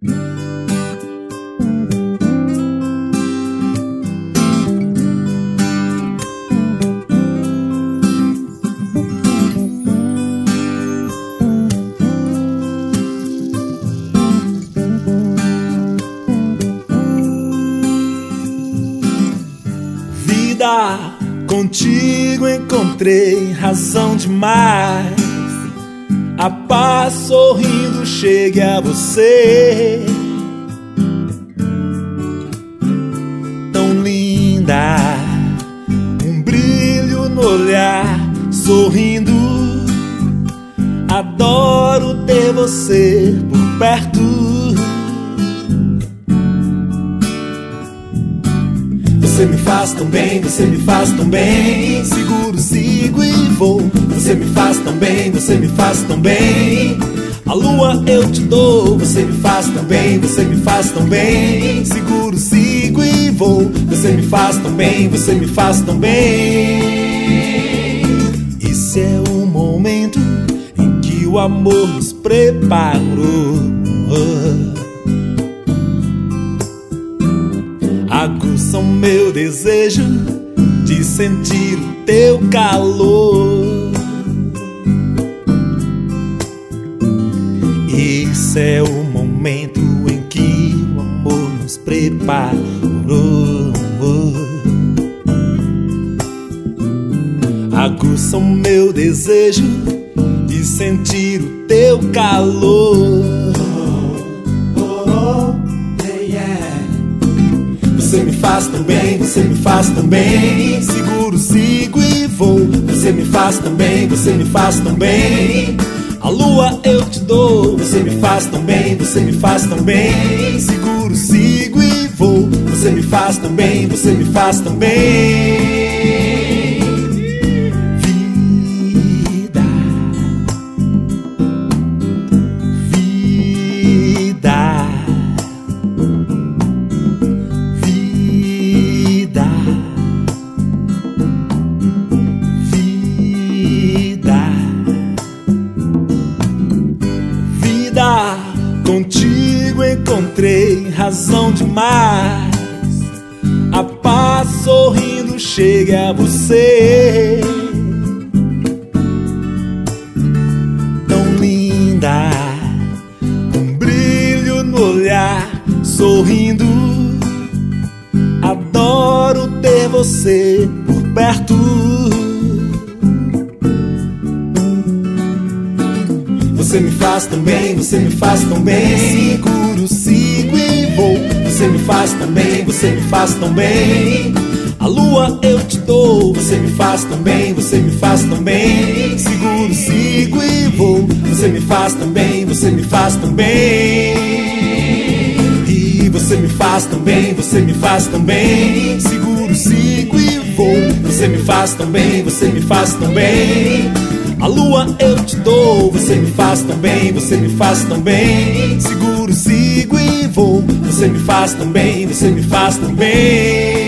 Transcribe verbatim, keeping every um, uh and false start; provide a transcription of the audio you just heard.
Contigo encontrei razão demais. A paz sorrindo chegue a você. Tão linda, um brilho no olhar, sorrindo. Adoro ter você por perto. Você me faz tão bem, você me faz tão bem. Seguro, sigo e vou. Você me faz tão bem, você me faz tão bem. A lua eu te dou. Você me faz tão bem, você me faz tão bem. Seguro, sigo e vou. Você me faz tão bem, você me faz tão bem. Esse é o momento em que o amor nos preparou. Aguça o meu desejo de sentir o teu calor. Esse é o momento em que o amor nos preparou. Aguça o meu desejo de sentir o teu calor. Você me faz tão bem, você me faz tão bem. Seguro, sigo e vou. Você me faz tão bem, você me faz tão bem. A lua eu te dou. Você me faz tão bem, você me faz tão bem. Seguro, sigo e vou. Você me faz tão bem, você me faz tão bem. Vida, vida. Contigo encontrei razão demais. A paz sorrindo chega a você. Tão linda, um brilho no olhar, sorrindo. Adoro ter você por perto. Você me faz tão bem, você me faz tão bem. Seguro, sigo e vou. Você me faz tão bem, você me faz tão bem. A lua eu te dou. Você me faz tão bem, você me faz tão bem. Seguro, sigo e vou. Você me faz tão bem, você me faz tão bem. E você me faz tão bem, você me faz tão bem. Seguro, sigo e vou. Você me faz tão bem, você me faz tão bem. A lua eu te dou. Você me faz tão bem, você me faz tão bem. Seguro, sigo e vou. Você me faz tão bem, você me faz tão bem.